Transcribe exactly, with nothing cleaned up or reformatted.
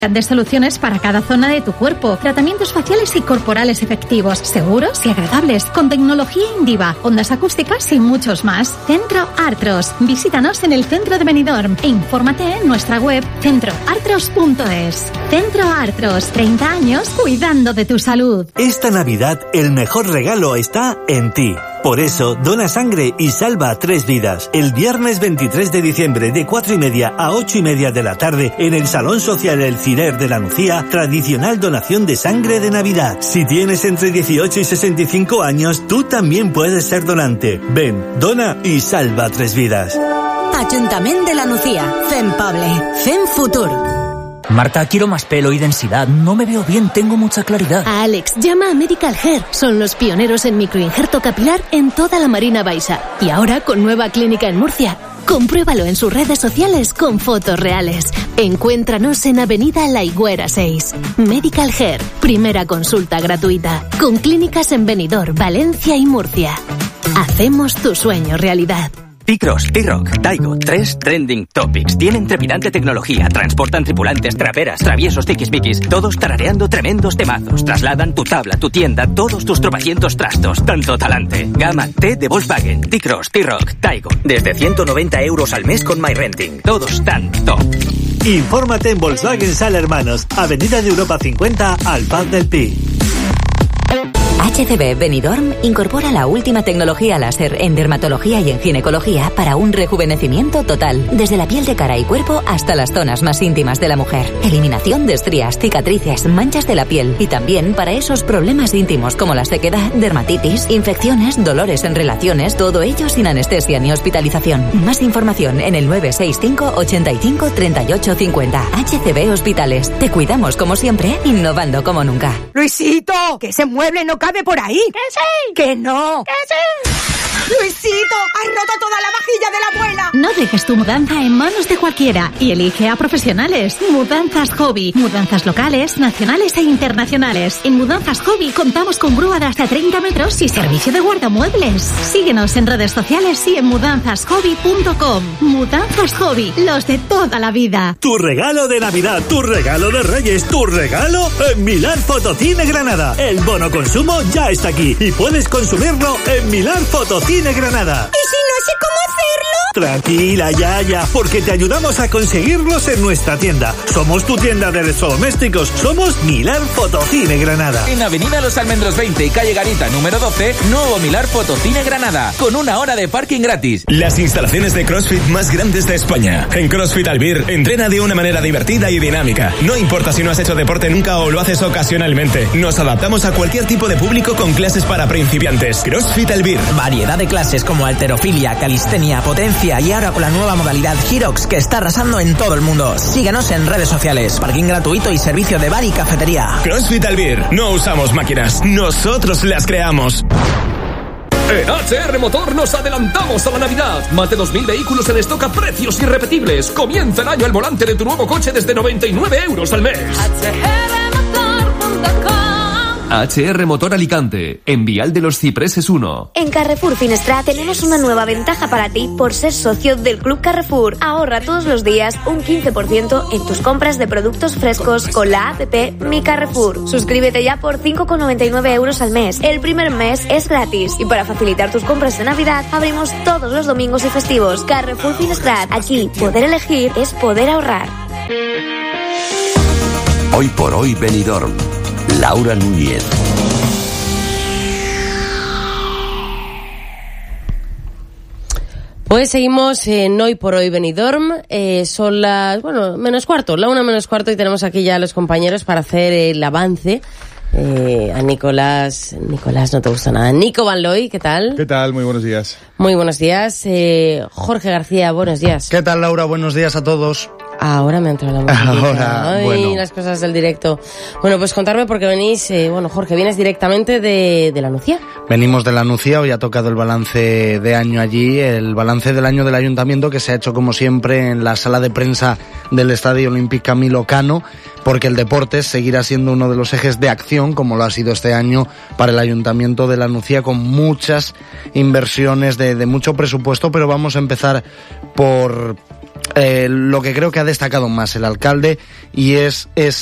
De soluciones para cada zona de tu cuerpo, tratamientos faciales y corporales efectivos, seguros y agradables, con tecnología Indiva, ondas acústicas y muchos más. Centro Artros. Visítanos en el centro de Benidorm e infórmate en nuestra web centro artros punto es. Centro Artros, treinta años cuidando de tu salud. Esta Navidad el mejor regalo está en ti. Por eso, dona sangre y salva tres vidas. El viernes veintitrés de diciembre de cuatro y media a ocho y media de la tarde en el Salón Social El Cirer de la Nucía, tradicional donación de sangre de Navidad. Si tienes entre dieciocho y sesenta y cinco años, tú también puedes ser donante. Ven, dona y salva tres vidas. Ayuntamiento de la Nucía, Fem Poble, Fem Futur. Marta, quiero más pelo y densidad. No me veo bien, tengo mucha claridad. A Alex, llama a Medical Hair. Son los pioneros en microinjerto capilar en toda la Marina Baixa. Y ahora con nueva clínica en Murcia. Compruébalo en sus redes sociales con fotos reales. Encuéntranos en Avenida La Higuera seis. Medical Hair, primera consulta gratuita. Con clínicas en Benidorm, Valencia y Murcia. Hacemos tu sueño realidad. T-Cross, T-Rock, Taigo, tres trending topics. Tienen trepidante tecnología, transportan tripulantes, traperas, traviesos, tiquismiquis, todos tarareando tremendos temazos. Trasladan tu tabla, tu tienda, todos tus tropecientos trastos. Tanto talante. Gama T de Volkswagen, T-Cross, T-Rock, Taigo. Desde ciento noventa euros al mes con MyRenting. Todos tan top. Infórmate en Volkswagen Sala Hermanos, Avenida de Europa cincuenta, al Paz del Pi. H C B Benidorm incorpora la última tecnología láser en dermatología y en ginecología para un rejuvenecimiento total, desde la piel de cara y cuerpo hasta las zonas más íntimas de la mujer. Eliminación de estrías, cicatrices, manchas de la piel y también para esos problemas íntimos como la sequedad, dermatitis, infecciones, dolores en relaciones, todo ello sin anestesia ni hospitalización. Más información en el nueve seis cinco, ochenta y cinco, treinta y ocho cincuenta. H C B Hospitales. Te cuidamos como siempre, innovando como nunca. Luisito, que ese mueble no cabe por ahí. ¡Que sí! ¡Que no! ¡Que sí! ¡Luisito! ¡Has roto toda la vajilla de la abuela! No dejes tu mudanza en manos de cualquiera y elige a profesionales. Mudanzas Hobby. Mudanzas locales, nacionales e internacionales. En Mudanzas Hobby contamos con grúa de hasta treinta metros y servicio de guardamuebles. Síguenos en redes sociales y en mudanzas hobby punto com. Mudanzas Hobby, los de toda la vida. Tu regalo de Navidad, tu regalo de Reyes, tu regalo en Milán Fotocine Granada. El bono consumo ya está aquí y puedes consumirlo en Milán Fotocine Granada. ¿Y si no sé cómo hacerlo? Tranquila, Yaya, porque te ayudamos a conseguirlos en nuestra tienda. Somos tu tienda de electrodomésticos. Somos Milán Fotocine Granada. En Avenida Los Almendros veinte y Calle Garita número doce, nuevo Milán Fotocine Granada, con una hora de parking gratis. Las instalaciones de CrossFit más grandes de España. En CrossFit Albir, entrena de una manera divertida y dinámica. No importa si no has hecho deporte nunca o lo haces ocasionalmente. Nos adaptamos a cualquier tipo de público con clases para principiantes. CrossFit Albir. Variedad de clases como halterofilia, calistenia, potencia y ahora con la nueva modalidad Hyrox que está arrasando en todo el mundo. Síguenos en redes sociales, parking gratuito y servicio de bar y cafetería. CrossFit Albir. No usamos máquinas, nosotros las creamos. En H R Motor nos adelantamos a la Navidad. Más de dos mil vehículos en stock a precios irrepetibles. Comienza el año al volante de tu nuevo coche desde noventa y nueve euros al mes. H R motor punto com. H R Motor Alicante, en Vial de los Cipreses uno. En Carrefour Finestra tenemos una nueva ventaja para ti por ser socio del Club Carrefour. Ahorra todos los días un quince por ciento en tus compras de productos frescos con la app Mi Carrefour. Suscríbete ya por cinco con noventa y nueve euros al mes. El primer mes es gratis. Y para facilitar tus compras de Navidad, abrimos todos los domingos y festivos. Carrefour Finestra. Aquí, poder elegir es poder ahorrar. Hoy por hoy Benidorm. Laura Núñez. Pues seguimos en Hoy por Hoy Benidorm. Eh, son las, bueno, menos cuarto, la una menos cuarto y tenemos aquí ya a los compañeros para hacer el avance. Eh, a Nicolás, Nicolás no te gusta nada. Nico Van Looy, ¿qué tal? ¿Qué tal? Muy buenos días. Muy buenos días. Eh, Jorge García, buenos días. ¿Qué tal, Laura? Buenos días a todos. Ahora me ha entrado la música. Ahora, Ay, bueno. las cosas del directo. Bueno, pues contarme porque venís, eh, bueno, Jorge, vienes directamente de, de la Nucía. Venimos de la Nucía, hoy ha tocado el balance de año allí, el balance del año del Ayuntamiento que se ha hecho como siempre en la sala de prensa del Estadio Olímpic Camilo Cano, porque el deporte seguirá siendo uno de los ejes de acción, como lo ha sido este año para el Ayuntamiento de la Nucía, con muchas inversiones de, de mucho presupuesto, pero vamos a empezar por eh, lo que creo que ha destacado más el alcalde y es ese